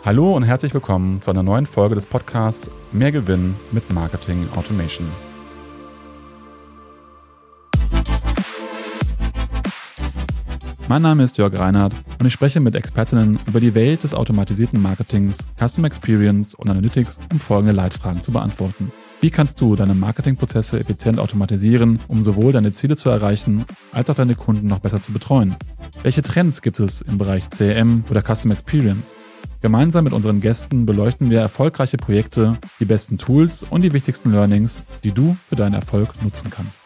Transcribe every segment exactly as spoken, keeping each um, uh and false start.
Hallo und herzlich willkommen zu einer neuen Folge des Podcasts Mehr Gewinn mit Marketing Automation. Mein Name ist Jörg Reinhardt und ich spreche mit Expertinnen über die Welt des automatisierten Marketings, Customer Experience und Analytics, um folgende Leitfragen zu beantworten. Wie kannst du deine Marketingprozesse effizient automatisieren, um sowohl deine Ziele zu erreichen, als auch deine Kunden noch besser zu betreuen? Welche Trends gibt es im Bereich C R M oder Customer Experience? Gemeinsam mit unseren Gästen beleuchten wir erfolgreiche Projekte, die besten Tools und die wichtigsten Learnings, die du für deinen Erfolg nutzen kannst.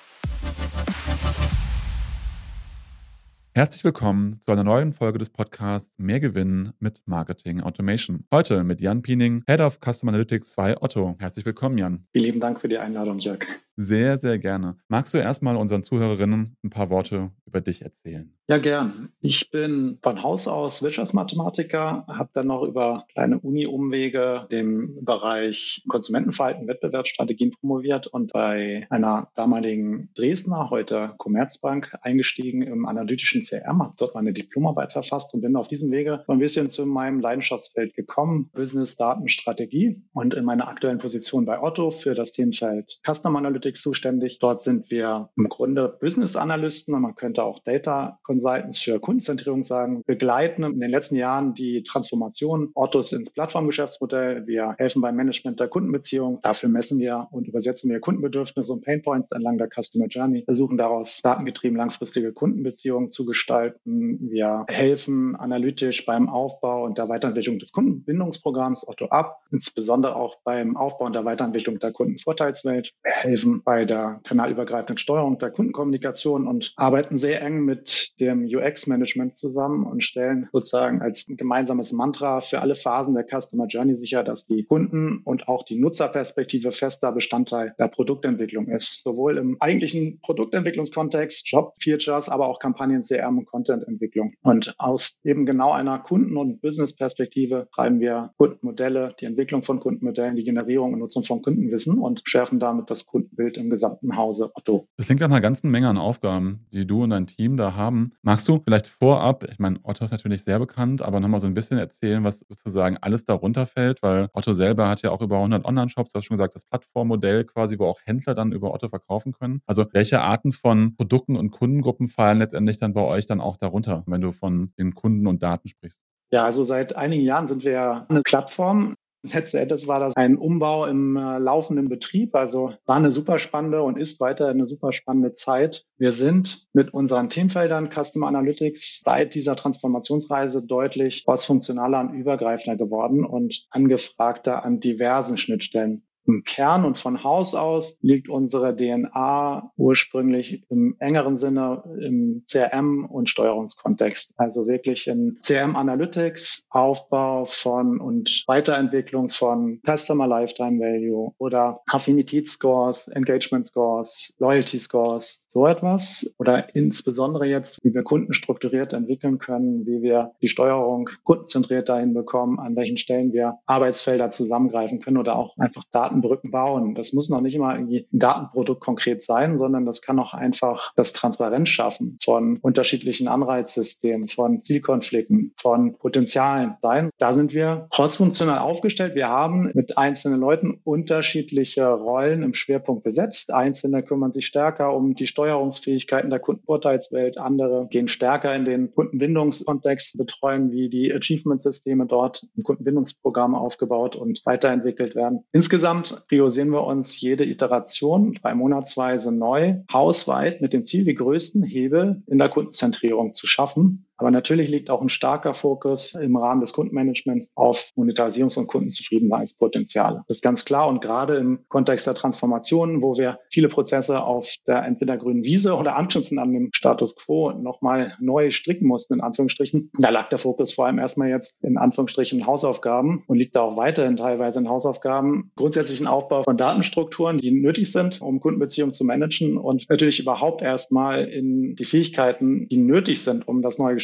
Herzlich willkommen zu einer neuen Folge des Podcasts Mehr Gewinn mit Marketing Automation. Heute mit Jan Piening, Head of Customer Analytics bei Otto. Herzlich willkommen, Jan. Vielen lieben Dank für die Einladung, Jörg. Sehr, sehr gerne. Magst du erstmal unseren Zuhörerinnen ein paar Worte über dich erzählen? Ja, gern. Ich bin von Haus aus Wirtschaftsmathematiker, habe dann noch über kleine Uni-Umwege den Bereich Konsumentenverhalten, Wettbewerbsstrategien promoviert und bei einer damaligen Dresdner, heute Commerzbank, eingestiegen im analytischen C R M, habe dort meine Diplomarbeit verfasst und bin auf diesem Wege so ein bisschen zu meinem Leidenschaftsfeld gekommen, Business, Daten, Strategie, und in meiner aktuellen Position bei Otto für das Themenfeld Customer Analytics zuständig. Dort sind wir im Grunde Business-Analysten und man könnte auch Data Consultants für Kundenzentrierung sagen, begleiten in den letzten Jahren die Transformation Ottos ins Plattformgeschäftsmodell. Wir helfen beim Management der Kundenbeziehung. Dafür messen wir und übersetzen wir Kundenbedürfnisse und Painpoints entlang der Customer Journey, versuchen daraus datengetrieben langfristige Kundenbeziehungen zu gestalten. Wir helfen analytisch beim Aufbau und der Weiterentwicklung des Kundenbindungsprogramms Otto Up, insbesondere auch beim Aufbau und der Weiterentwicklung der Kundenvorteilswelt. Wir helfen bei der kanalübergreifenden Steuerung der Kundenkommunikation und arbeiten sehr eng mit dem U X-Management zusammen und stellen sozusagen als gemeinsames Mantra für alle Phasen der Customer Journey sicher, dass die Kunden- und auch die Nutzerperspektive fester Bestandteil der Produktentwicklung ist. Sowohl im eigentlichen Produktentwicklungskontext, Job-Features, aber auch Kampagnen, C R M und Content-Entwicklung. Und aus eben genau einer Kunden- und Business-Perspektive treiben wir Kundenmodelle, die Entwicklung von Kundenmodellen, die Generierung und Nutzung von Kundenwissen und schärfen damit das Kundenbild im gesamten Hause Otto. Das klingt nach einer ganzen Menge an Aufgaben, die du und dein Team da haben. Magst du vielleicht vorab, ich meine, Otto ist natürlich sehr bekannt, aber nochmal so ein bisschen erzählen, was sozusagen alles darunter fällt, weil Otto selber hat ja auch über hundert Online-Shops, du hast schon gesagt, das Plattformmodell quasi, wo auch Händler dann über Otto verkaufen können. Also welche Arten von Produkten und Kundengruppen fallen letztendlich dann bei euch dann auch darunter, wenn du von den Kunden und Daten sprichst? Ja, also seit einigen Jahren sind wir ja eine Plattform. Letzten Endes war das ein Umbau im äh, laufenden Betrieb. Also war eine super spannende und ist weiter eine super spannende Zeit. Wir sind mit unseren Themenfeldern Customer Analytics seit dieser Transformationsreise deutlich crossfunktionaler und übergreifender geworden und angefragter an diversen Schnittstellen. Im Kern und von Haus aus liegt unsere D N A ursprünglich im engeren Sinne im C R M- und Steuerungskontext. Also wirklich in C R M Analytics, Aufbau von und Weiterentwicklung von Customer Lifetime Value oder Affinitätsscores, Engagement Scores, Loyalty Scores, so etwas. Oder insbesondere jetzt, wie wir Kunden strukturiert entwickeln können, wie wir die Steuerung kundenzentriert dahin bekommen, an welchen Stellen wir Arbeitsfelder zusammengreifen können oder auch einfach Daten Brücken bauen. Das muss noch nicht immer irgendwie ein Datenprodukt konkret sein, sondern das kann auch einfach das Transparenz schaffen von unterschiedlichen Anreizsystemen, von Zielkonflikten, von Potenzialen sein. Da sind wir crossfunktional aufgestellt. Wir haben mit einzelnen Leuten unterschiedliche Rollen im Schwerpunkt besetzt. Einzelne kümmern sich stärker um die Steuerungsfähigkeiten der Kundenvorteilswelt. Andere gehen stärker in den Kundenbindungskontext, betreuen, wie die Achievement-Systeme dort im Kundenbindungsprogramm aufgebaut und weiterentwickelt werden. Insgesamt priorisieren wir uns jede Iteration drei monatsweise neu, hausweit mit dem Ziel, die größten Hebel in der Kundenzentrierung zu schaffen. Aber natürlich liegt auch ein starker Fokus im Rahmen des Kundenmanagements auf Monetarisierungs- und Kundenzufriedenheitspotenziale. Das ist ganz klar und gerade im Kontext der Transformation, wo wir viele Prozesse auf der entweder grünen Wiese oder anknüpfen an dem Status quo nochmal neu stricken mussten, in Anführungsstrichen. Da lag der Fokus vor allem erstmal jetzt in Anführungsstrichen Hausaufgaben und liegt da auch weiterhin teilweise in Hausaufgaben. Grundsätzlichen Aufbau von Datenstrukturen, die nötig sind, um Kundenbeziehungen zu managen und natürlich überhaupt erstmal in die Fähigkeiten, die nötig sind, um das neue Geschäftsmodell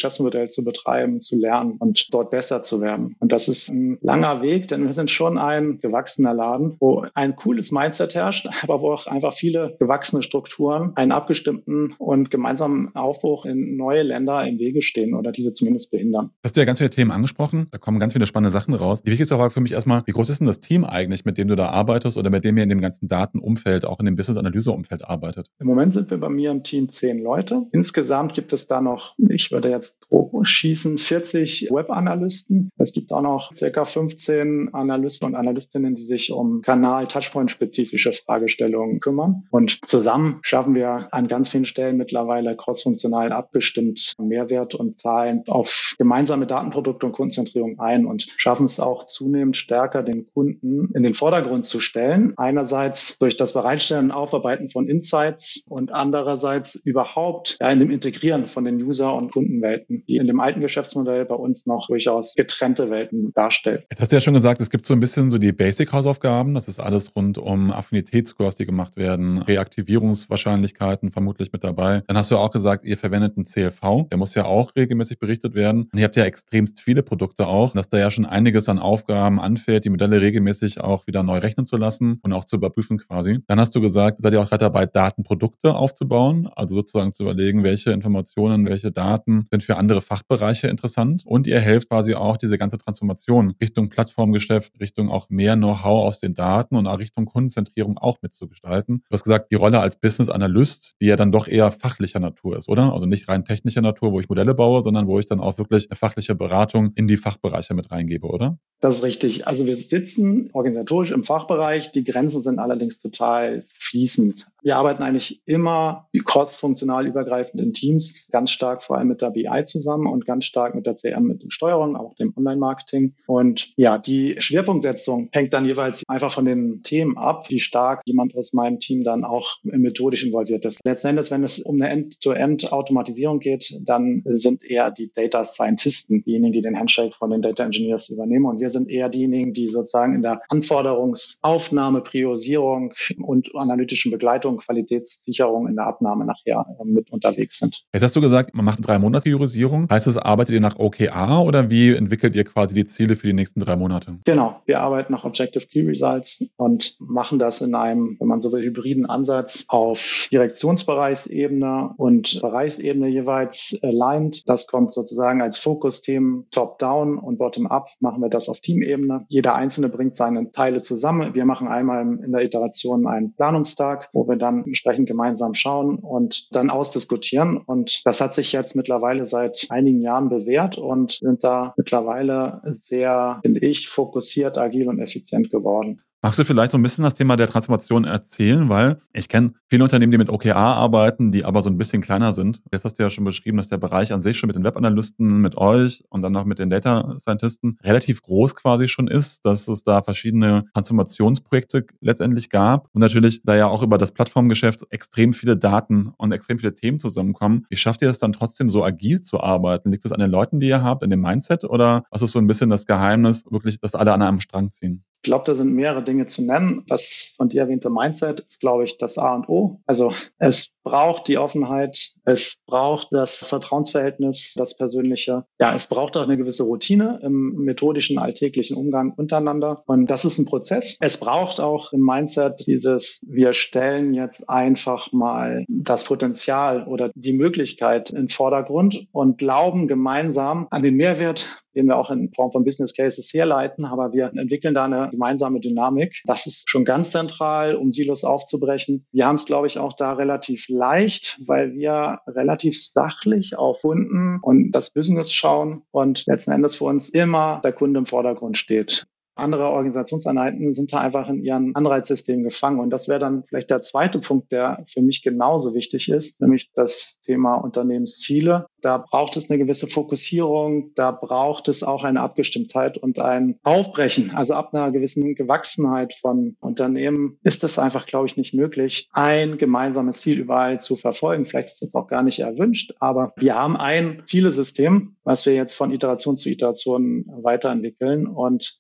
Geschäftsmodell zu betreiben, zu lernen und dort besser zu werden. Und das ist ein langer Weg, denn wir sind schon ein gewachsener Laden, wo ein cooles Mindset herrscht, aber wo auch einfach viele gewachsene Strukturen einen abgestimmten und gemeinsamen Aufbruch in neue Länder im Wege stehen oder diese zumindest behindern. Hast du ja ganz viele Themen angesprochen, da kommen ganz viele spannende Sachen raus. Die wichtigste Frage für mich erstmal, wie groß ist denn das Team eigentlich, mit dem du da arbeitest oder mit dem ihr in dem ganzen Datenumfeld, auch in dem Business-Analyse-Umfeld arbeitet? Im Moment sind wir bei mir im Team zehn Leute. Insgesamt gibt es da noch, ich würde jetzt grob schießen, vierzig Web-Analysten. Es gibt auch noch circa fünfzehn Analysten und Analystinnen, die sich um Kanal-Touchpoint-spezifische Fragestellungen kümmern. Und zusammen schaffen wir an ganz vielen Stellen mittlerweile crossfunktional abgestimmt Mehrwert und Zahlen auf gemeinsame Datenprodukte und Kundenzentrierung ein und schaffen es auch zunehmend stärker, den Kunden in den Vordergrund zu stellen. Einerseits durch das Bereitstellen und Aufarbeiten von Insights und andererseits überhaupt ja, in dem Integrieren von den User- und Kundenwelten, die in dem alten Geschäftsmodell bei uns noch durchaus getrennte Welten darstellt. Jetzt hast du ja schon gesagt, es gibt so ein bisschen so die Basic-Hausaufgaben. Das ist alles rund um Affinitätsscores, die gemacht werden, Reaktivierungswahrscheinlichkeiten vermutlich mit dabei. Dann hast du auch gesagt, ihr verwendet einen C L V. Der muss ja auch regelmäßig berichtet werden. Und ihr habt ja extremst viele Produkte auch, dass da ja schon einiges an Aufgaben anfällt, die Modelle regelmäßig auch wieder neu rechnen zu lassen und auch zu überprüfen quasi. Dann hast du gesagt, seid ihr auch gerade dabei, Datenprodukte aufzubauen, also sozusagen zu überlegen, welche Informationen, welche Daten sind für andere Fachbereiche interessant. Und ihr helft quasi auch diese ganze Transformation Richtung Plattformgeschäft, Richtung auch mehr Know-how aus den Daten und auch Richtung Kundenzentrierung auch mitzugestalten. Du hast gesagt, die Rolle als Business Analyst, die ja dann doch eher fachlicher Natur ist, oder? Also nicht rein technischer Natur, wo ich Modelle baue, sondern wo ich dann auch wirklich eine fachliche Beratung in die Fachbereiche mit reingebe, oder? Das ist richtig. Also wir sitzen organisatorisch im Fachbereich. Die Grenzen sind allerdings total fließend. Wir arbeiten eigentlich immer cross-funktional übergreifend in Teams, ganz stark vor allem mit der B I zusammen und ganz stark mit der C M, mit der Steuerung, auch dem Online-Marketing. Und ja, die Schwerpunktsetzung hängt dann jeweils einfach von den Themen ab, wie stark jemand aus meinem Team dann auch methodisch involviert ist. Letzten Endes, wenn es um eine End-to-End-Automatisierung geht, dann sind eher die Data Scientisten diejenigen, die den Handshake von den Data Engineers übernehmen. Und wir sind eher diejenigen, die sozusagen in der Anforderungsaufnahme, Priorisierung und analytischen Begleitung, Qualitätssicherung in der Abnahme nachher mit unterwegs sind. Jetzt hast du gesagt, man macht eine drei Monate Priorisierung. Heißt das, arbeitet ihr nach O K R oder wie entwickelt ihr quasi die Ziele für die nächsten drei Monate? Genau, wir arbeiten nach Objective Key Results und machen das in einem, wenn man so will, hybriden Ansatz auf Direktionsbereichsebene und Bereichsebene jeweils aligned. Das kommt sozusagen als Fokusthemen top-down und bottom-up machen wir das auf Teamebene. Jeder Einzelne bringt seine Teile zusammen. Wir machen einmal in der Iteration einen Planungstag, wo wir dann entsprechend gemeinsam schauen und dann ausdiskutieren. Und das hat sich jetzt mittlerweile seit einigen Jahren bewährt und sind da mittlerweile sehr, finde ich, fokussiert, agil und effizient geworden. Magst du vielleicht so ein bisschen das Thema der Transformation erzählen? Weil ich kenne viele Unternehmen, die mit O K R arbeiten, die aber so ein bisschen kleiner sind. Jetzt hast du ja schon beschrieben, dass der Bereich an sich schon mit den Webanalysten, mit euch und dann noch mit den Data Scientisten relativ groß quasi schon ist, dass es da verschiedene Transformationsprojekte letztendlich gab. Und natürlich, da ja auch über das Plattformgeschäft extrem viele Daten und extrem viele Themen zusammenkommen. Wie schafft ihr es dann trotzdem so agil zu arbeiten? Liegt es an den Leuten, die ihr habt, in dem Mindset? Oder was ist so ein bisschen das Geheimnis, wirklich, dass alle an einem Strang ziehen? Ich glaube, da sind mehrere Dinge zu nennen. Das von dir erwähnte Mindset ist, glaube ich, das A und O. Also es braucht die Offenheit, es braucht das Vertrauensverhältnis, das Persönliche. Ja, es braucht auch eine gewisse Routine im methodischen, alltäglichen Umgang untereinander. Und das ist ein Prozess. Es braucht auch im Mindset dieses, wir stellen jetzt einfach mal das Potenzial oder die Möglichkeit in den Vordergrund und glauben gemeinsam an den Mehrwert, den wir auch in Form von Business Cases herleiten, aber wir entwickeln da eine gemeinsame Dynamik. Das ist schon ganz zentral, um Silos aufzubrechen. Wir haben es, glaube ich, auch da relativ leicht, weil wir relativ sachlich auf Kunden und das Business schauen und letzten Endes für uns immer der Kunde im Vordergrund steht. Andere Organisationseinheiten sind da einfach in ihren Anreizsystemen gefangen. Und das wäre dann vielleicht der zweite Punkt, der für mich genauso wichtig ist, nämlich das Thema Unternehmensziele. Da braucht es eine gewisse Fokussierung, da braucht es auch eine Abgestimmtheit und ein Aufbrechen. Also ab einer gewissen Gewachsenheit von Unternehmen ist es einfach, glaube ich, nicht möglich, ein gemeinsames Ziel überall zu verfolgen. Vielleicht ist das auch gar nicht erwünscht, aber wir haben ein Zielesystem, was wir jetzt von Iteration zu Iteration weiterentwickeln. Und das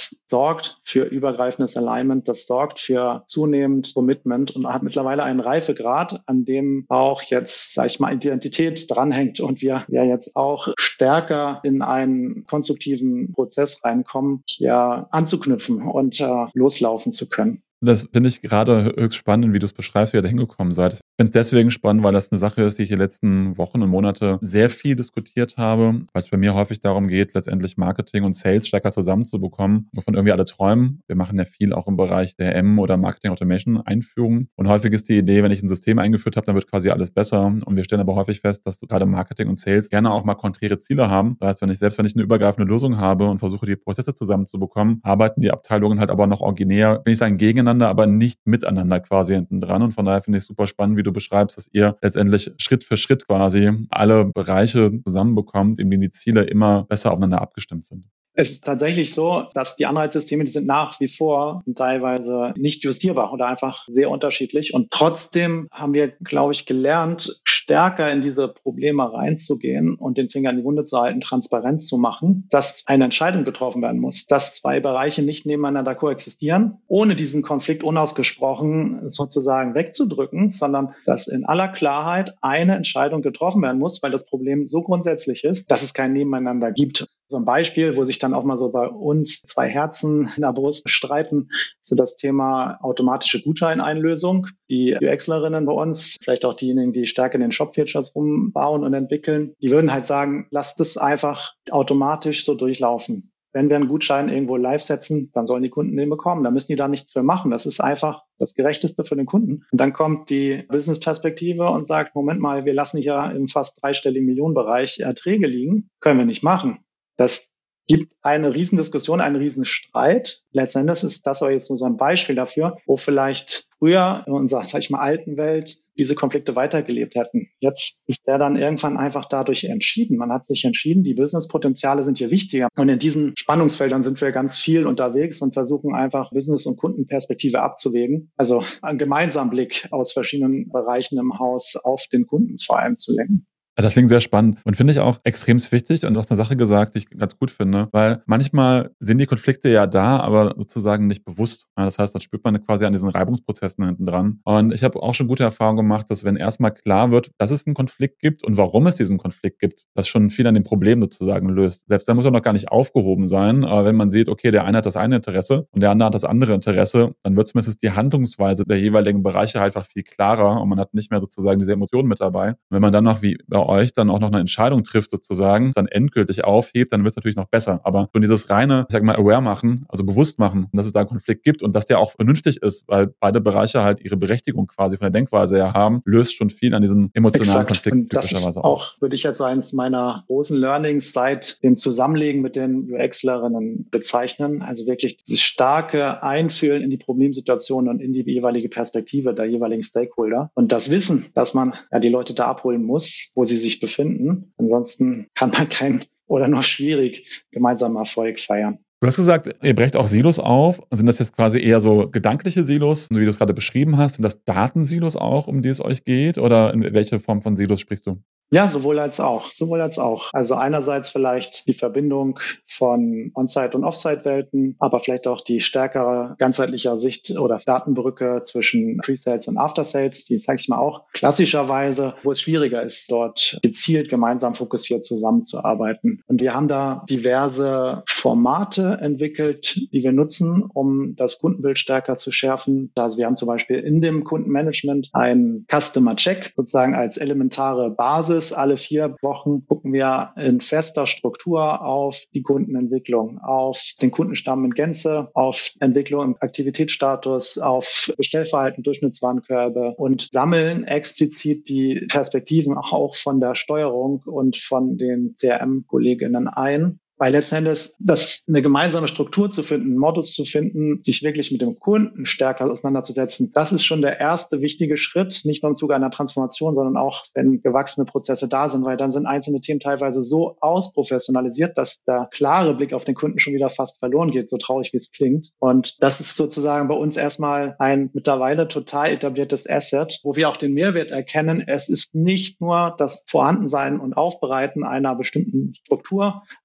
Das sorgt für übergreifendes Alignment, das sorgt für zunehmend Commitment und hat mittlerweile einen Reifegrad, an dem auch jetzt, sag ich mal, Identität dranhängt und wir ja jetzt auch stärker in einen konstruktiven Prozess reinkommen, hier anzuknüpfen und äh, loslaufen zu können. Das finde ich gerade höchst spannend, wie du es beschreibst, wie ihr da hingekommen seid. Ich finde es deswegen spannend, weil das eine Sache ist, die ich die letzten Wochen und Monate sehr viel diskutiert habe, weil es bei mir häufig darum geht, letztendlich Marketing und Sales stärker zusammenzubekommen, wovon irgendwie alle träumen. Wir machen ja viel auch im Bereich der M oder Marketing Automation Einführung. Und häufig ist die Idee, wenn ich ein System eingeführt habe, dann wird quasi alles besser. Und wir stellen aber häufig fest, dass gerade Marketing und Sales gerne auch mal konträre Ziele haben. Das heißt, wenn ich selbst wenn ich eine übergreifende Lösung habe und versuche, die Prozesse zusammenzubekommen, arbeiten die Abteilungen halt aber noch originär, wenn ich sagen, gegeneinander, aber nicht miteinander quasi hinten dran. Und von daher finde ich es super spannend, wie du beschreibst, dass ihr letztendlich Schritt für Schritt quasi alle Bereiche zusammenbekommt, in denen die Ziele immer besser aufeinander abgestimmt sind. Es ist tatsächlich so, dass die Anreizsysteme, die sind nach wie vor teilweise nicht justierbar oder einfach sehr unterschiedlich. Und trotzdem haben wir, glaube ich, gelernt, stärker in diese Probleme reinzugehen und den Finger in die Wunde zu halten, transparent zu machen, dass eine Entscheidung getroffen werden muss, dass zwei Bereiche nicht nebeneinander koexistieren, ohne diesen Konflikt unausgesprochen sozusagen wegzudrücken, sondern dass in aller Klarheit eine Entscheidung getroffen werden muss, weil das Problem so grundsätzlich ist, dass es kein Nebeneinander gibt. So ein Beispiel, wo sich dann auch mal so bei uns zwei Herzen in der Brust streiten, so das Thema automatische Gutscheineinlösung. Die UXlerinnen bei uns, vielleicht auch diejenigen, die stärker in den Shop-Features umbauen und entwickeln, die würden halt sagen, lasst es einfach automatisch so durchlaufen. Wenn wir einen Gutschein irgendwo live setzen, dann sollen die Kunden den bekommen. Da müssen die da nichts für machen. Das ist einfach das Gerechteste für den Kunden. Und dann kommt die Business-Perspektive und sagt, Moment mal, wir lassen hier im fast dreistelligen Millionenbereich Erträge liegen. Können wir nicht machen. Das gibt eine Riesendiskussion, einen Riesenstreit. Letzten Endes ist das aber jetzt nur so ein Beispiel dafür, wo vielleicht früher in unserer, sag ich mal, alten Welt diese Konflikte weitergelebt hätten. Jetzt ist der dann irgendwann einfach dadurch entschieden. Man hat sich entschieden, die Businesspotenziale sind hier wichtiger. Und in diesen Spannungsfeldern sind wir ganz viel unterwegs und versuchen einfach Business- und Kundenperspektive abzuwägen. Also einen gemeinsamen Blick aus verschiedenen Bereichen im Haus auf den Kunden vor allem zu lenken. Das klingt sehr spannend und finde ich auch extrem wichtig und du hast eine Sache gesagt, die ich ganz gut finde, weil manchmal sind die Konflikte ja da, aber sozusagen nicht bewusst. Das heißt, das spürt man quasi an diesen Reibungsprozessen hinten dran. Und ich habe auch schon gute Erfahrungen gemacht, dass wenn erstmal klar wird, dass es einen Konflikt gibt und warum es diesen Konflikt gibt, das schon viel an dem Problem sozusagen löst. Selbst da muss er noch gar nicht aufgehoben sein, aber wenn man sieht, okay, der eine hat das eine Interesse und der andere hat das andere Interesse, dann wird zumindest die Handlungsweise der jeweiligen Bereiche einfach viel klarer und man hat nicht mehr sozusagen diese Emotionen mit dabei. Und wenn man dann noch wie bei euch dann auch noch eine Entscheidung trifft sozusagen, dann endgültig aufhebt, dann wird es natürlich noch besser. Aber schon dieses reine, ich sag mal, aware machen, also bewusst machen, dass es da einen Konflikt gibt und dass der auch vernünftig ist, weil beide Bereiche halt ihre Berechtigung quasi von der Denkweise her haben, löst schon viel an diesen emotionalen Konflikten typischerweise auch. Würde ich jetzt eines meiner großen Learnings seit dem Zusammenlegen mit den UXlerinnen bezeichnen. Also wirklich dieses starke Einfühlen in die Problemsituation und in die jeweilige Perspektive der jeweiligen Stakeholder und das Wissen, dass man ja die Leute da abholen muss, wo sie sich befinden. Ansonsten kann man kein oder nur schwierig gemeinsamen Erfolg feiern. Du hast gesagt, ihr brecht auch Silos auf. Sind das jetzt quasi eher so gedankliche Silos, so wie du es gerade beschrieben hast? Sind das Datensilos auch, um die es euch geht? Oder in welche Form von Silos sprichst du? Ja, sowohl als auch, sowohl als auch. Also einerseits vielleicht die Verbindung von On-Site- und Off-Site-Welten, aber vielleicht auch die stärkere ganzheitliche Sicht oder Datenbrücke zwischen Pre-Sales und After-Sales, die sage ich mal auch klassischerweise, wo es schwieriger ist, dort gezielt gemeinsam fokussiert zusammenzuarbeiten. Und wir haben da diverse Formate entwickelt, die wir nutzen, um das Kundenbild stärker zu schärfen. Also wir haben zum Beispiel in dem Kundenmanagement ein Customer Check sozusagen als elementare Basis. Alle vier Wochen gucken wir in fester Struktur auf die Kundenentwicklung, auf den Kundenstamm in Gänze, auf Entwicklung im Aktivitätsstatus, auf Bestellverhalten, Durchschnittswarenkörbe und sammeln explizit die Perspektiven auch von der Steuerung und von den C R M-Kolleginnen ein. Weil letzten Endes das eine gemeinsame Struktur zu finden, einen Modus zu finden, sich wirklich mit dem Kunden stärker auseinanderzusetzen, das ist schon der erste wichtige Schritt, nicht nur im Zuge einer Transformation, sondern auch, wenn gewachsene Prozesse da sind, weil dann sind einzelne Themen teilweise so ausprofessionalisiert, dass der klare Blick auf den Kunden schon wieder fast verloren geht, so traurig wie es klingt. Und das ist sozusagen bei uns erstmal ein mittlerweile total etabliertes Asset, wo wir auch den Mehrwert erkennen. Es ist nicht nur das Vorhandensein und Aufbereiten einer bestimmten Struktur, einer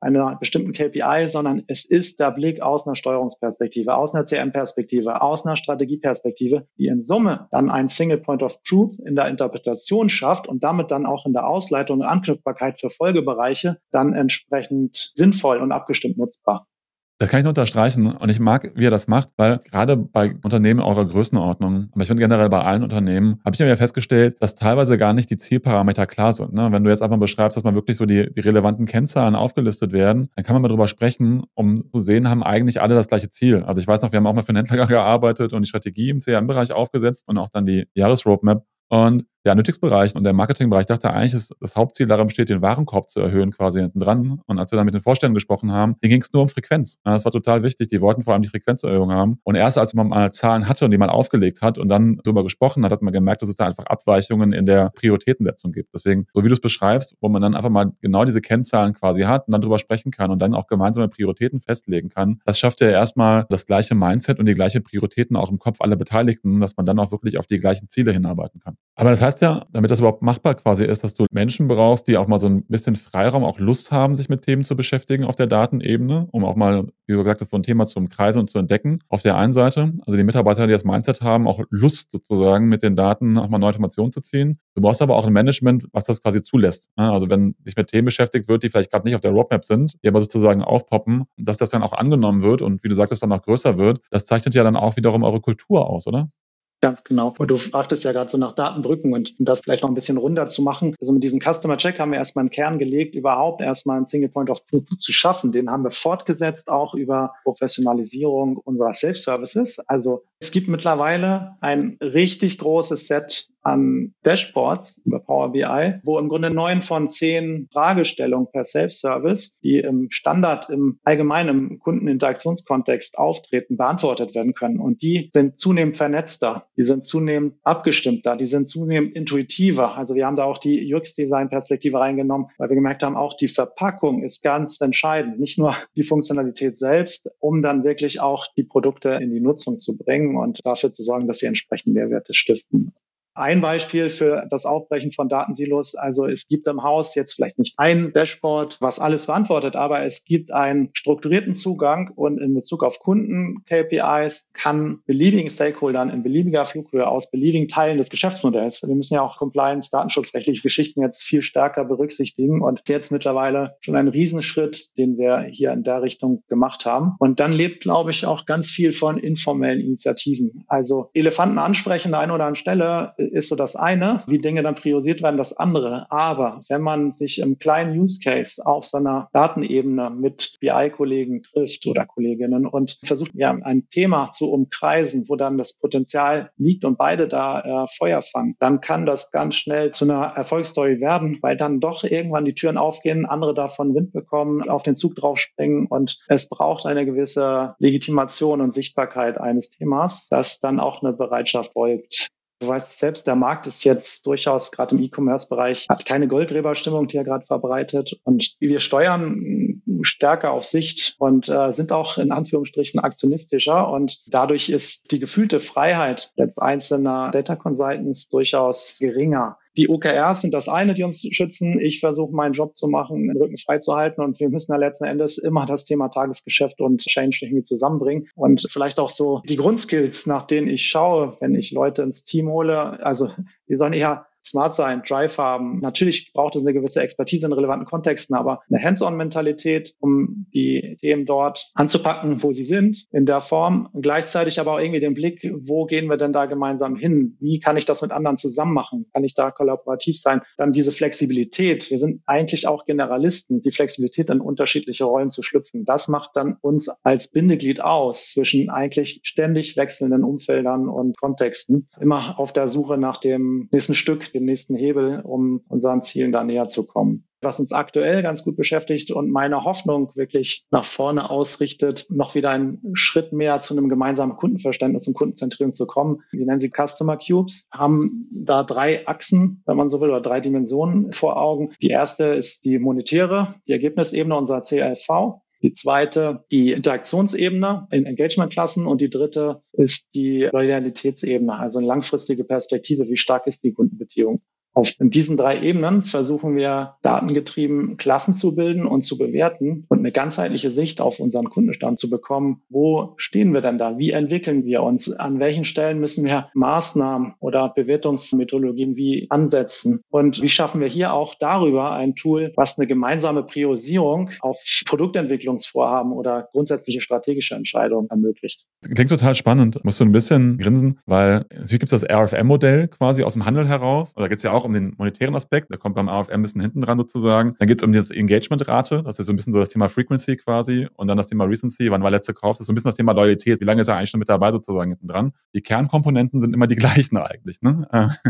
bestimmten K P I, sondern es ist der Blick aus einer Steuerungsperspektive, aus einer C R M-Perspektive, aus einer Strategieperspektive, die in Summe dann einen Single Point of Truth in der Interpretation schafft und damit dann auch in der Ausleitung und Anknüpfbarkeit für Folgebereiche dann entsprechend sinnvoll und abgestimmt nutzbar. Das kann ich nur unterstreichen und ich mag, wie ihr das macht, weil gerade bei Unternehmen eurer Größenordnung, aber ich finde generell bei allen Unternehmen, habe ich ja festgestellt, dass teilweise gar nicht die Zielparameter klar sind. Ne? Wenn du jetzt einfach beschreibst, dass mal wirklich so die, die relevanten Kennzahlen aufgelistet werden, dann kann man mal drüber sprechen, um zu sehen, haben eigentlich alle das gleiche Ziel. Also ich weiß noch, wir haben auch mal für einen Händler gearbeitet und die Strategie im C R M-Bereich aufgesetzt und auch dann die Jahresroadmap. Und der Analytics-Bereich und der Marketing-Bereich dachte eigentlich, dass das Hauptziel darin besteht, den Warenkorb zu erhöhen quasi hinten dran. Und als wir dann mit den Vorständen gesprochen haben, denen ging es nur um Frequenz. Ja, das war total wichtig. Die wollten vor allem die Frequenzerhöhung haben. Und erst als man mal Zahlen hatte und die mal aufgelegt hat und dann darüber gesprochen hat, hat man gemerkt, dass es da einfach Abweichungen in der Prioritätensetzung gibt. Deswegen, so wie du es beschreibst, wo man dann einfach mal genau diese Kennzahlen quasi hat und dann drüber sprechen kann und dann auch gemeinsame Prioritäten festlegen kann, das schafft ja erstmal das gleiche Mindset und die gleichen Prioritäten auch im Kopf aller Beteiligten, dass man dann auch wirklich auf die gleichen Ziele hinarbeiten kann. Aber das heißt ja, damit das überhaupt machbar quasi ist, dass du Menschen brauchst, die auch mal so ein bisschen Freiraum, auch Lust haben, sich mit Themen zu beschäftigen auf der Datenebene, um auch mal, wie du gesagt hast, so ein Thema zu umkreisen und zu entdecken. Auf der einen Seite, also die Mitarbeiter, die das Mindset haben, auch Lust sozusagen mit den Daten auch mal neue Informationen zu ziehen. Du brauchst aber auch ein Management, was das quasi zulässt. Also wenn sich mit Themen beschäftigt wird, die vielleicht gerade nicht auf der Roadmap sind, die aber sozusagen aufpoppen, dass das dann auch angenommen wird und wie du sagtest, dann auch größer wird, das zeichnet ja dann auch wiederum eure Kultur aus, oder? Ganz genau. Und du fragtest ja gerade so nach Datenbrücken und um das vielleicht noch ein bisschen runter zu machen. Also mit diesem Customer Check haben wir erstmal einen Kern gelegt, überhaupt erstmal einen Single Point of Truth zu schaffen. Den haben wir fortgesetzt, auch über Professionalisierung unserer Self-Services. Also es gibt mittlerweile ein richtig großes Set an Dashboards über Power B I, wo im Grunde neun von zehn Fragestellungen per Self-Service, die im Standard, im allgemeinen im Kundeninteraktionskontext auftreten, beantwortet werden können. Und die sind zunehmend vernetzter, die sind zunehmend abgestimmter, die sind zunehmend intuitiver. Also wir haben da auch die U X-Design-Perspektive reingenommen, weil wir gemerkt haben, auch die Verpackung ist ganz entscheidend. Nicht nur die Funktionalität selbst, um dann wirklich auch die Produkte in die Nutzung zu bringen und dafür zu sorgen, dass sie entsprechend Mehrwerte stiften. Ein Beispiel für das Aufbrechen von Datensilos, also es gibt im Haus jetzt vielleicht nicht ein Dashboard, was alles beantwortet, aber es gibt einen strukturierten Zugang und in Bezug auf Kunden-K P Is kann beliebigen Stakeholdern in beliebiger Flughöhe aus beliebigen Teilen des Geschäftsmodells, wir müssen ja auch Compliance, datenschutzrechtliche Geschichten jetzt viel stärker berücksichtigen und jetzt mittlerweile schon ein Riesenschritt, den wir hier in der Richtung gemacht haben. Und dann lebt, glaube ich, auch ganz viel von informellen Initiativen. Also Elefanten ansprechen an der einen oder anderen Stelle ist so das eine, wie Dinge dann priorisiert werden, das andere. Aber wenn man sich im kleinen Use Case auf so einer Datenebene mit B I-Kollegen trifft oder Kolleginnen und versucht, ja, ein Thema zu umkreisen, wo dann das Potenzial liegt und beide da äh, Feuer fangen, dann kann das ganz schnell zu einer Erfolgsstory werden, weil dann doch irgendwann die Türen aufgehen, andere davon Wind bekommen, auf den Zug draufspringen und es braucht eine gewisse Legitimation und Sichtbarkeit eines Themas, das dann auch eine Bereitschaft folgt. Du weißt selbst, der Markt ist jetzt durchaus gerade im E-Commerce-Bereich, hat keine Goldgräberstimmung, die er gerade verbreitet. Und wir steuern stärker auf Sicht und äh, sind auch in Anführungsstrichen aktionistischer. Und dadurch ist die gefühlte Freiheit jetzt einzelner Data Consultants durchaus geringer. Die O K Rs sind das eine, die uns schützen. Ich versuche, meinen Job zu machen, den Rücken frei zu halten. Und wir müssen ja letzten Endes immer das Thema Tagesgeschäft und Change irgendwie zusammenbringen. Und vielleicht auch so die Grundskills, nach denen ich schaue, wenn ich Leute ins Team hole. Also die sollen eher smart sein, Drive haben. Natürlich braucht es eine gewisse Expertise in relevanten Kontexten, aber eine Hands-on-Mentalität, um die Themen dort anzupacken, wo sie sind, in der Form. Und gleichzeitig aber auch irgendwie den Blick, wo gehen wir denn da gemeinsam hin? Wie kann ich das mit anderen zusammen machen? Kann ich da kollaborativ sein? Dann diese Flexibilität. Wir sind eigentlich auch Generalisten, die Flexibilität in unterschiedliche Rollen zu schlüpfen. Das macht dann uns als Bindeglied aus zwischen eigentlich ständig wechselnden Umfeldern und Kontexten. Immer auf der Suche nach dem nächsten Stück, dem nächsten Hebel, um unseren Zielen da näher zu kommen. Was uns aktuell ganz gut beschäftigt und meine Hoffnung wirklich nach vorne ausrichtet, noch wieder einen Schritt mehr zu einem gemeinsamen Kundenverständnis und Kundenzentrierung zu kommen. Wir nennen sie Customer Cubes, haben da drei Achsen, wenn man so will, oder drei Dimensionen vor Augen. Die erste ist die monetäre, die Ergebnisebene unserer C L V. Die zweite, die Interaktionsebene in Engagement-Klassen und die dritte ist die Loyalitätsebene, also eine langfristige Perspektive, wie stark ist die Kundenbeziehung. Auf diesen drei Ebenen versuchen wir datengetrieben Klassen zu bilden und zu bewerten und eine ganzheitliche Sicht auf unseren Kundenstand zu bekommen. Wo stehen wir denn da? Wie entwickeln wir uns? An welchen Stellen müssen wir Maßnahmen oder Bewertungsmethodologien wie ansetzen? Und wie schaffen wir hier auch darüber ein Tool, was eine gemeinsame Priorisierung auf Produktentwicklungsvorhaben oder grundsätzliche strategische Entscheidungen ermöglicht? Klingt total spannend. Musst du ein bisschen grinsen, weil natürlich gibt es das R F M-Modell quasi aus dem Handel heraus. Da geht es ja auch um den monetären Aspekt. Der kommt beim R F M ein bisschen hinten dran sozusagen. Dann geht es um die Engagement-Rate. Das ist so ein bisschen so das Thema Frequency quasi. Und dann das Thema Recency. Wann war letzte Kauf? Das ist so ein bisschen das Thema Loyalität. Wie lange ist er eigentlich schon mit dabei sozusagen hinten dran? Die Kernkomponenten sind immer die gleichen eigentlich, ne?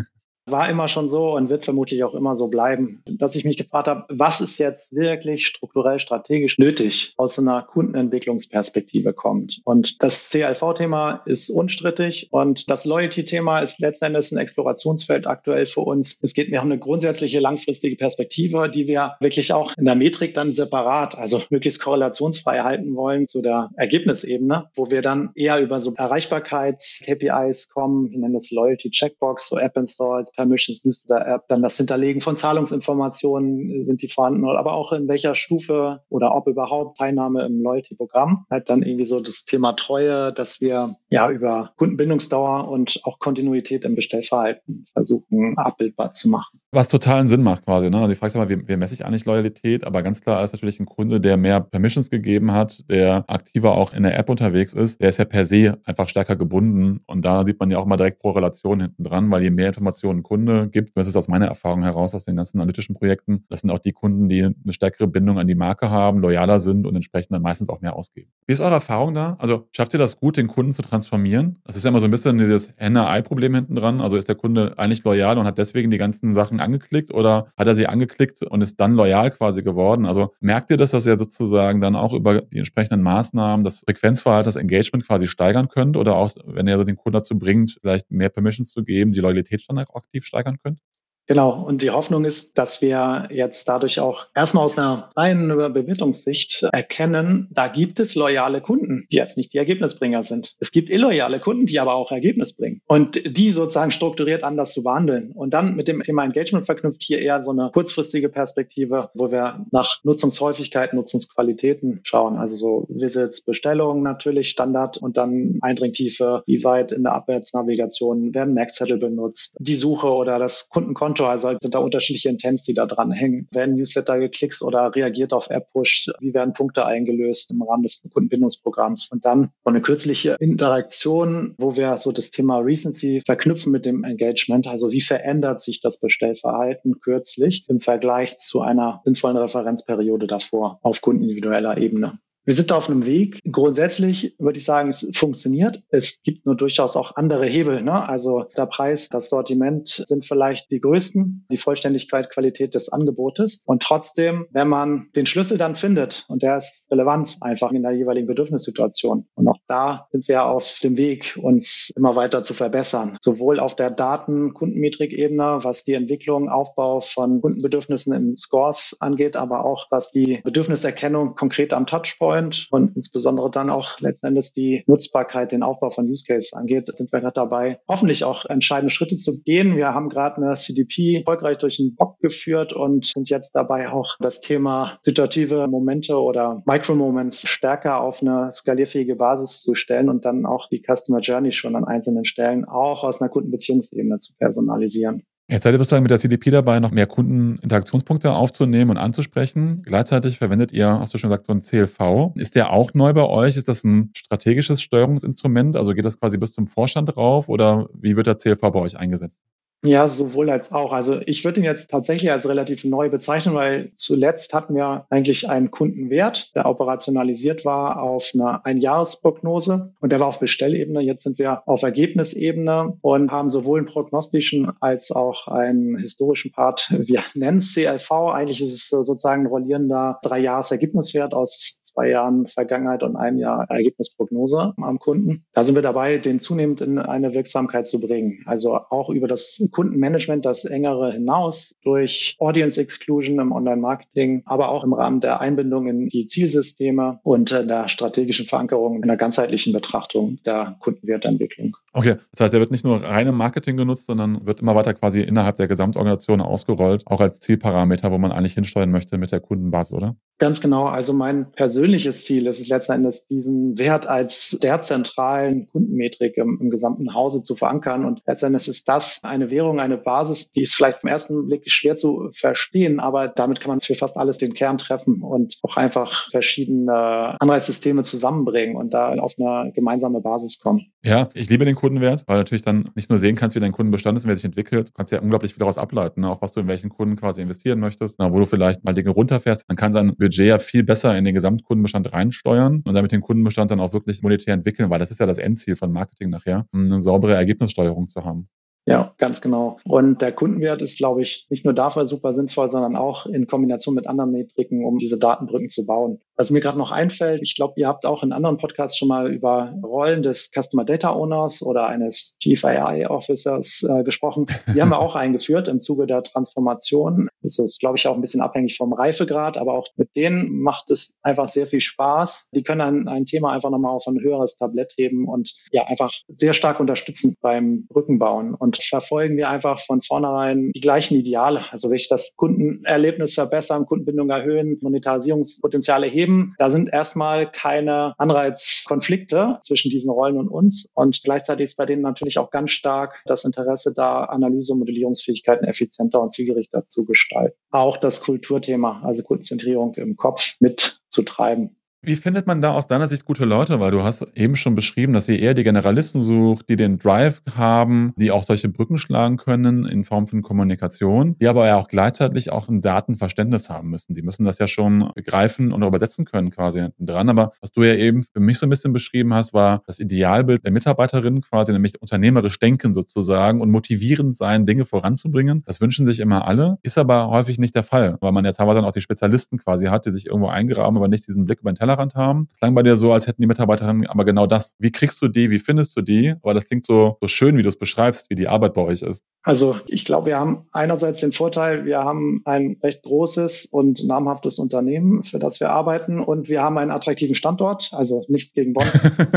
War immer schon so und wird vermutlich auch immer so bleiben, dass ich mich gefragt habe, was ist jetzt wirklich strukturell strategisch nötig aus einer Kundenentwicklungsperspektive kommt. Und das C L V-Thema ist unstrittig und das Loyalty-Thema ist letzten Endes ein Explorationsfeld aktuell für uns. Es geht mir um eine grundsätzliche langfristige Perspektive, die wir wirklich auch in der Metrik dann separat, also möglichst korrelationsfrei halten wollen zu der Ergebnisebene, wo wir dann eher über so Erreichbarkeits-K P Is kommen. Wir nennen das Loyalty-Checkbox, so App-Installs, Permissions, Newsletter-App, dann das Hinterlegen von Zahlungsinformationen, sind die vorhanden, aber auch in welcher Stufe oder ob überhaupt Teilnahme im Loyalty-Programm. Halt dann irgendwie so das Thema Treue, dass wir ja über Kundenbindungsdauer und auch Kontinuität im Bestellverhalten versuchen abbildbar zu machen. Was totalen Sinn macht quasi, ne? Also ich frage mal, wie, wie messe ich eigentlich Loyalität? Aber ganz klar ist natürlich ein Kunde, der mehr Permissions gegeben hat, der aktiver auch in der App unterwegs ist, der ist ja per se einfach stärker gebunden. Und da sieht man ja auch mal direkt Korrelation hinten dran, weil je mehr Informationen ein Kunde gibt, das ist aus meiner Erfahrung heraus, aus den ganzen analytischen Projekten, das sind auch die Kunden, die eine stärkere Bindung an die Marke haben, loyaler sind und entsprechend dann meistens auch mehr ausgeben. Wie ist eure Erfahrung da? Also schafft ihr das gut, den Kunden zu transformieren? Das ist ja immer so ein bisschen dieses Henne-Ei-Problem hinten dran. Also ist der Kunde eigentlich loyal und hat deswegen die ganzen Sachen angeklickt oder hat er sie angeklickt und ist dann loyal quasi geworden? Also merkt ihr das, dass ihr sozusagen dann auch über die entsprechenden Maßnahmen das Frequenzverhalten, das Engagement quasi steigern könnt oder auch, wenn ihr den Kunden dazu bringt, vielleicht mehr Permissions zu geben, die Loyalität dann auch aktiv steigern könnt? Genau. Und die Hoffnung ist, dass wir jetzt dadurch auch erstmal aus einer reinen Bewertungssicht erkennen, da gibt es loyale Kunden, die jetzt nicht die Ergebnisbringer sind. Es gibt illoyale Kunden, die aber auch Ergebnis bringen. Und die sozusagen strukturiert anders zu behandeln. Und dann mit dem Thema Engagement verknüpft hier eher so eine kurzfristige Perspektive, wo wir nach Nutzungshäufigkeit, Nutzungsqualitäten schauen. Also so Visits, Bestellungen natürlich Standard und dann Eindringtiefe, wie weit in der Abwärtsnavigation werden Merkzettel benutzt, die Suche oder das Kundenkonto. Also sind da unterschiedliche Intents, die da dran hängen. Werden Newsletter geklickt oder reagiert auf App-Push? Wie werden Punkte eingelöst im Rahmen des Kundenbindungsprogramms? Und dann so eine kürzliche Interaktion, wo wir so das Thema Recency verknüpfen mit dem Engagement. Also wie verändert sich das Bestellverhalten kürzlich im Vergleich zu einer sinnvollen Referenzperiode davor auf kundenindividueller Ebene? Wir sind da auf einem Weg. Grundsätzlich würde ich sagen, es funktioniert. Es gibt nur durchaus auch andere Hebel, ne? Also der Preis, das Sortiment sind vielleicht die größten, die Vollständigkeit, Qualität des Angebotes. Und trotzdem, wenn man den Schlüssel dann findet, und der ist Relevanz einfach in der jeweiligen Bedürfnissituation. Und auch da sind wir auf dem Weg, uns immer weiter zu verbessern. Sowohl auf der Daten-Kundenmetrik-Ebene, was die Entwicklung, Aufbau von Kundenbedürfnissen in Scores angeht, aber auch was die Bedürfniserkennung konkret am Touchpoint und insbesondere dann auch letzten Endes die Nutzbarkeit, den Aufbau von Use Case angeht, sind wir gerade dabei, hoffentlich auch entscheidende Schritte zu gehen. Wir haben gerade eine C D P erfolgreich durch den Bock geführt und sind jetzt dabei, auch das Thema situative Momente oder Micro-Moments stärker auf eine skalierfähige Basis zu stellen und dann auch die Customer Journey schon an einzelnen Stellen auch aus einer Kundenbeziehungsebene zu personalisieren. Jetzt seid ihr sozusagen mit der C D P dabei, noch mehr Kundeninteraktionspunkte aufzunehmen und anzusprechen. Gleichzeitig verwendet ihr, hast du schon gesagt, so ein C L V. Ist der auch neu bei euch? Ist das ein strategisches Steuerungsinstrument? Also geht das quasi bis zum Vorstand drauf oder wie wird der C L V bei euch eingesetzt? Ja, sowohl als auch. Also ich würde ihn jetzt tatsächlich als relativ neu bezeichnen, weil zuletzt hatten wir eigentlich einen Kundenwert, der operationalisiert war auf einer Einjahresprognose und der war auf Bestellebene. Jetzt sind wir auf Ergebnisebene und haben sowohl einen prognostischen als auch einen historischen Part. Wir nennen es C L V. Eigentlich ist es sozusagen ein rollierender Drei-Jahres-Ergebniswert aus zwei Jahren Vergangenheit und einem Jahr Ergebnisprognose am Kunden. Da sind wir dabei, den zunehmend in eine Wirksamkeit zu bringen. Also auch über das Kundenmanagement, das engere hinaus durch Audience Exclusion im Online-Marketing, aber auch im Rahmen der Einbindung in die Zielsysteme und der strategischen Verankerung in einer ganzheitlichen Betrachtung der Kundenwertentwicklung. Okay, das heißt, er wird nicht nur rein im Marketing genutzt, sondern wird immer weiter quasi innerhalb der Gesamtorganisation ausgerollt, auch als Zielparameter, wo man eigentlich hinsteuern möchte mit der Kundenbasis, oder? Ganz genau. Also mein persönliches Ziel ist es letzten Endes, diesen Wert als der zentralen Kundenmetrik im, im gesamten Hause zu verankern. Und letzten Endes ist das eine Währung, eine Basis, die ist vielleicht im ersten Blick schwer zu verstehen, aber damit kann man für fast alles den Kern treffen und auch einfach verschiedene Anreizsysteme zusammenbringen und da auf eine gemeinsame Basis kommen. Ja, ich liebe den Kundenwert, weil du natürlich dann nicht nur sehen kannst, wie dein Kundenbestand ist und wie er sich entwickelt, du kannst ja unglaublich viel daraus ableiten, ne? Auch was du in welchen Kunden quasi investieren möchtest, na, wo du vielleicht mal Dinge runterfährst. Man kann sein Budget ja viel besser in den Gesamtkundenbestand reinsteuern und damit den Kundenbestand dann auch wirklich monetär entwickeln, weil das ist ja das Endziel von Marketing nachher, um eine saubere Ergebnissteuerung zu haben. Ja, ganz genau. Und der Kundenwert ist, glaube ich, nicht nur dafür super sinnvoll, sondern auch in Kombination mit anderen Metriken, um diese Datenbrücken zu bauen. Was mir gerade noch einfällt, ich glaube, ihr habt auch in anderen Podcasts schon mal über Rollen des Customer Data Owners oder eines Chief A I Officers äh, gesprochen. Die haben wir auch eingeführt im Zuge der Transformation. Das ist, glaube ich, auch ein bisschen abhängig vom Reifegrad, aber auch mit denen macht es einfach sehr viel Spaß. Die können ein, ein Thema einfach nochmal auf ein höheres Tablett heben und ja, einfach sehr stark unterstützen beim Brückenbauen. Und verfolgen wir einfach von vornherein die gleichen Ideale. Also wirklich das Kundenerlebnis verbessern, Kundenbindung erhöhen, Monetarisierungspotenziale heben. Da sind erstmal keine Anreizkonflikte zwischen diesen Rollen und uns. Und gleichzeitig ist bei denen natürlich auch ganz stark das Interesse da, Analyse- und Modellierungsfähigkeiten effizienter und zielgerichter zu gestalten. Auch das Kulturthema, also Kundenzentrierung im Kopf mitzutreiben. Wie findet man da aus deiner Sicht gute Leute? Weil du hast eben schon beschrieben, dass ihr eher die Generalisten sucht, die den Drive haben, die auch solche Brücken schlagen können in Form von Kommunikation, die aber ja auch gleichzeitig auch ein Datenverständnis haben müssen. Die müssen das ja schon begreifen und übersetzen können quasi hinten dran. Aber was du ja eben für mich so ein bisschen beschrieben hast, war das Idealbild der Mitarbeiterin quasi, nämlich unternehmerisch denken sozusagen und motivierend sein, Dinge voranzubringen. Das wünschen sich immer alle, ist aber häufig nicht der Fall, weil man ja teilweise dann auch die Spezialisten quasi hat, die sich irgendwo eingraben, aber nicht diesen Blick über den Teller haben. Es klang bei dir so, als hätten die Mitarbeiterinnen aber genau das. Wie kriegst du die? Wie findest du die? Aber das klingt so, so schön, wie du es beschreibst, wie die Arbeit bei euch ist. Also ich glaube, wir haben einerseits den Vorteil, wir haben ein recht großes und namhaftes Unternehmen, für das wir arbeiten, und wir haben einen attraktiven Standort, also nichts gegen Bonn.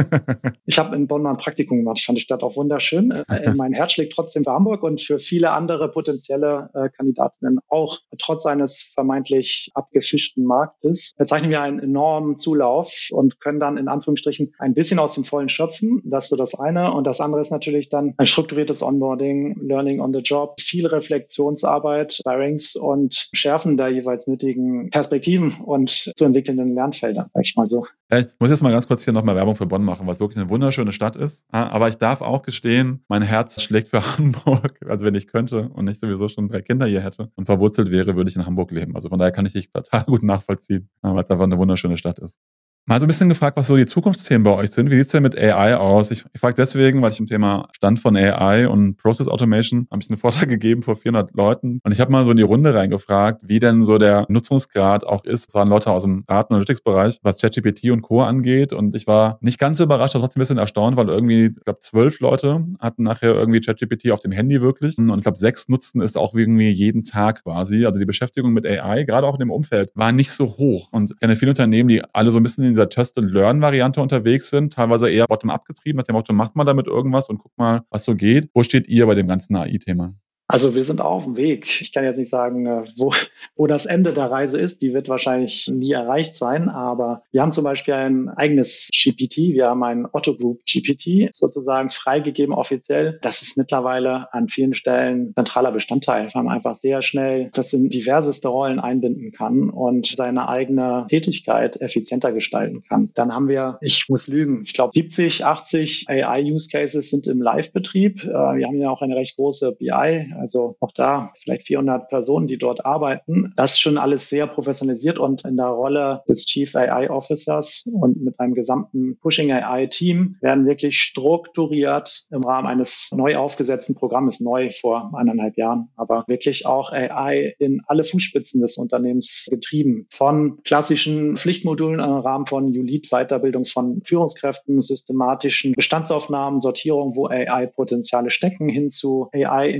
Ich habe in Bonn mal ein Praktikum gemacht, ich fand die Stadt auch wunderschön. Mein Herz schlägt trotzdem für Hamburg und für viele andere potenzielle äh, Kandidatinnen auch, trotz eines vermeintlich abgefischten Marktes. Da zeichnen wir einen enormen Zulauf und können dann in Anführungsstrichen ein bisschen aus dem Vollen schöpfen. Das ist so das eine. Und das andere ist natürlich dann ein strukturiertes Onboarding, Learning on the Job, viel Reflexionsarbeit, Sparings und Schärfen der jeweils nötigen Perspektiven und zu entwickelnden Lernfelder, sag ich mal so. Ich muss jetzt mal ganz kurz hier nochmal Werbung für Bonn machen, was wirklich eine wunderschöne Stadt ist. Aber ich darf auch gestehen, mein Herz schlägt für Hamburg. Also wenn ich könnte und nicht sowieso schon drei Kinder hier hätte und verwurzelt wäre, würde ich in Hamburg leben. Also von daher kann ich dich total gut nachvollziehen, weil es einfach eine wunderschöne Stadt ist. Mal so ein bisschen gefragt, was so die Zukunftsthemen bei euch sind. Wie sieht's denn mit A I aus? Ich, ich frage deswegen, weil ich im Thema Stand von A I und Process Automation habe ich einen Vortrag gegeben vor vierhundert Leuten. Und ich habe mal so in die Runde reingefragt, wie denn so der Nutzungsgrad auch ist. Das waren Leute aus dem Daten- und Analytics-Bereich, was ChatGPT und Co. angeht. Und ich war nicht ganz so überrascht, aber trotzdem ein bisschen erstaunt, weil irgendwie, ich glaube, zwölf Leute hatten nachher irgendwie ChatGPT auf dem Handy wirklich. Und ich glaube, sechs nutzten es auch irgendwie jeden Tag quasi. Also die Beschäftigung mit A I, gerade auch in dem Umfeld, war nicht so hoch. Und ich kenne viele Unternehmen, die alle so ein bisschen in dieser Test-and-Learn-Variante unterwegs sind, teilweise eher bottom-up getrieben, nach dem Motto, macht mal damit irgendwas und guckt mal, was so geht. Wo steht ihr bei dem ganzen A I-Thema? Also wir sind auf dem Weg. Ich kann jetzt nicht sagen, wo, wo das Ende der Reise ist. Die wird wahrscheinlich nie erreicht sein. Aber wir haben zum Beispiel ein eigenes G P T. Wir haben ein Otto Group G P T sozusagen freigegeben offiziell. Das ist mittlerweile an vielen Stellen zentraler Bestandteil, weil man einfach sehr schnell das in diverseste Rollen einbinden kann und seine eigene Tätigkeit effizienter gestalten kann. Dann haben wir, ich muss lügen, ich glaube siebzig, achtzig A I-Use Cases sind im Live-Betrieb. Wir haben ja auch eine recht große B I. Also auch da vielleicht vierhundert Personen, die dort arbeiten. Das ist schon alles sehr professionalisiert und in der Rolle des Chief A I Officers und mit einem gesamten Pushing A I-Team werden wirklich strukturiert im Rahmen eines neu aufgesetzten Programmes, neu vor eineinhalb Jahren, aber wirklich auch A I in alle Fußspitzen des Unternehmens getrieben. Von klassischen Pflichtmodulen im Rahmen von U Lead, Weiterbildung von Führungskräften, systematischen Bestandsaufnahmen, Sortierung, wo A I-Potenziale stecken, hin zu A I-Incubating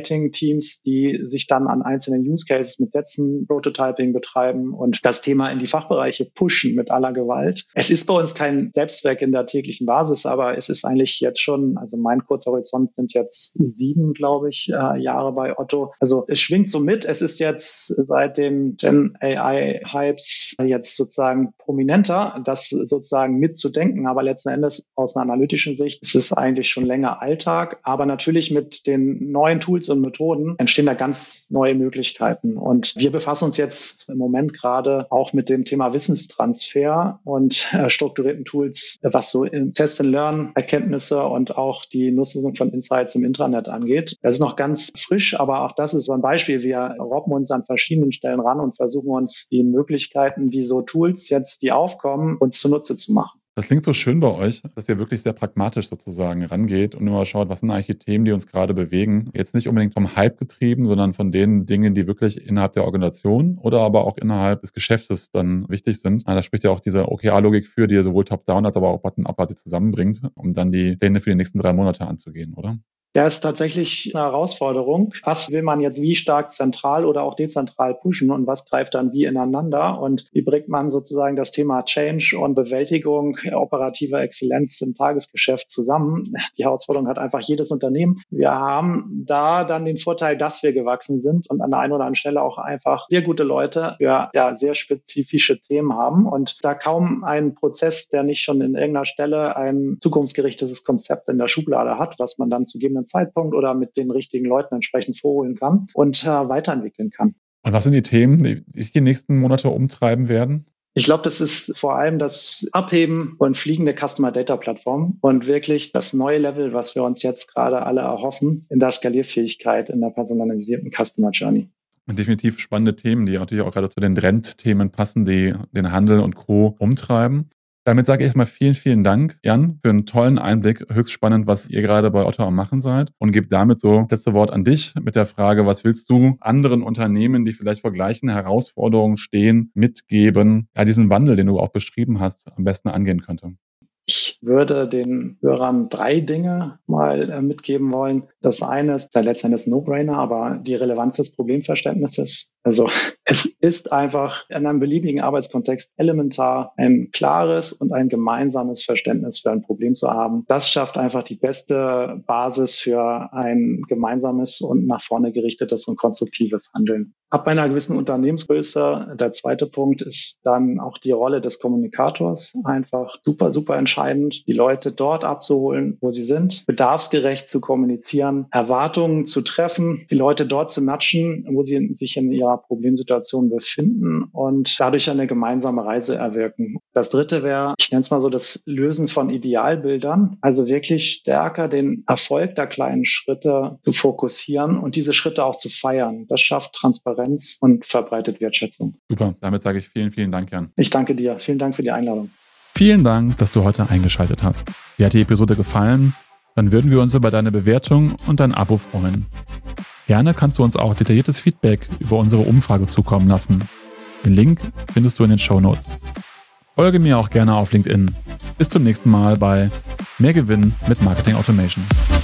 Marketing-Teams, die sich dann an einzelnen Use Cases mit Sätzen, Prototyping betreiben und das Thema in die Fachbereiche pushen mit aller Gewalt. Es ist bei uns kein Selbstzweck in der täglichen Basis, aber es ist eigentlich jetzt schon, also mein kurzer Horizont sind jetzt sieben, glaube ich, äh, Jahre bei Otto. Also es schwingt so mit. Es ist jetzt seit den Gen A I-Hypes jetzt sozusagen prominenter, das sozusagen mitzudenken. Aber letzten Endes aus einer analytischen Sicht ist es eigentlich schon länger Alltag. Aber natürlich mit den neuen Tools und Methoden entstehen da ganz neue Möglichkeiten. Und wir befassen uns jetzt im Moment gerade auch mit dem Thema Wissenstransfer und äh, strukturierten Tools, was so im Test and Learn Erkenntnisse und auch die Nutzung von Insights im Intranet angeht. Das ist noch ganz frisch, aber auch das ist so ein Beispiel. Wir robben uns an verschiedenen Stellen ran und versuchen uns die Möglichkeiten, die so Tools jetzt, die aufkommen, uns zunutze zu machen. Das klingt so schön bei euch, dass ihr wirklich sehr pragmatisch sozusagen rangeht und immer schaut, was sind eigentlich die Themen, die uns gerade bewegen. Jetzt nicht unbedingt vom Hype getrieben, sondern von den Dingen, die wirklich innerhalb der Organisation oder aber auch innerhalb des Geschäftes dann wichtig sind. Da spricht ja auch diese O K R-Logik für, die ihr sowohl Top-Down als aber auch Bottom-Up quasi zusammenbringt, um dann die Pläne für die nächsten drei Monate anzugehen, oder? Ja, ist tatsächlich eine Herausforderung. Was will man jetzt wie stark zentral oder auch dezentral pushen und was greift dann wie ineinander? Und wie bringt man sozusagen das Thema Change und Bewältigung operativer Exzellenz im Tagesgeschäft zusammen? Die Herausforderung hat einfach jedes Unternehmen. Wir haben da dann den Vorteil, dass wir gewachsen sind und an der einen oder anderen Stelle auch einfach sehr gute Leute für ja, sehr spezifische Themen haben und da kaum ein Prozess, der nicht schon in irgendeiner Stelle ein zukunftsgerichtetes Konzept in der Schublade hat, was man dann zu gegebenen Zeitpunkt oder mit den richtigen Leuten entsprechend vorholen kann und äh, weiterentwickeln kann. Und was sind die Themen, die dich die nächsten Monate umtreiben werden? Ich glaube, das ist vor allem das Abheben und Fliegen der Customer Data Plattform und wirklich das neue Level, was wir uns jetzt gerade alle erhoffen, in der Skalierfähigkeit, in der personalisierten Customer Journey. Und definitiv spannende Themen, die natürlich auch gerade zu den Trendthemen passen, die den Handel und Co. umtreiben. Damit sage ich erstmal vielen, vielen Dank, Jan, für einen tollen Einblick. Höchst spannend, was ihr gerade bei Otto am Machen seid. Und gebe damit so das letzte Wort an dich mit der Frage, was willst du anderen Unternehmen, die vielleicht vor gleichen Herausforderungen stehen, mitgeben, ja, diesen Wandel, den du auch beschrieben hast, am besten angehen könnte? Ich würde den Hörern drei Dinge mal äh, mitgeben wollen. Das eine ist letztendlich ein No-Brainer, aber die Relevanz des Problemverständnisses. Also es ist einfach in einem beliebigen Arbeitskontext elementar, ein klares und ein gemeinsames Verständnis für ein Problem zu haben. Das schafft einfach die beste Basis für ein gemeinsames und nach vorne gerichtetes und konstruktives Handeln. Ab einer gewissen Unternehmensgröße, der zweite Punkt ist dann auch die Rolle des Kommunikators. Einfach super, super entscheidend, die Leute dort abzuholen, wo sie sind, bedarfsgerecht zu kommunizieren, Erwartungen zu treffen, die Leute dort zu matchen, wo sie sich in ihrer Problemsituation befinden und dadurch eine gemeinsame Reise erwirken. Das dritte wäre, ich nenne es mal so, das Lösen von Idealbildern, also wirklich stärker den Erfolg der kleinen Schritte zu fokussieren und diese Schritte auch zu feiern. Das schafft Transparenz und verbreitet Wertschätzung. Super, damit sage ich vielen, vielen Dank, Jan. Ich danke dir. Vielen Dank für die Einladung. Vielen Dank, dass du heute eingeschaltet hast. Dir hat die Episode gefallen? Dann würden wir uns über deine Bewertung und dein Abo freuen. Gerne kannst du uns auch detailliertes Feedback über unsere Umfrage zukommen lassen. Den Link findest du in den Shownotes. Folge mir auch gerne auf LinkedIn. Bis zum nächsten Mal bei Mehr Gewinn mit Marketing Automation.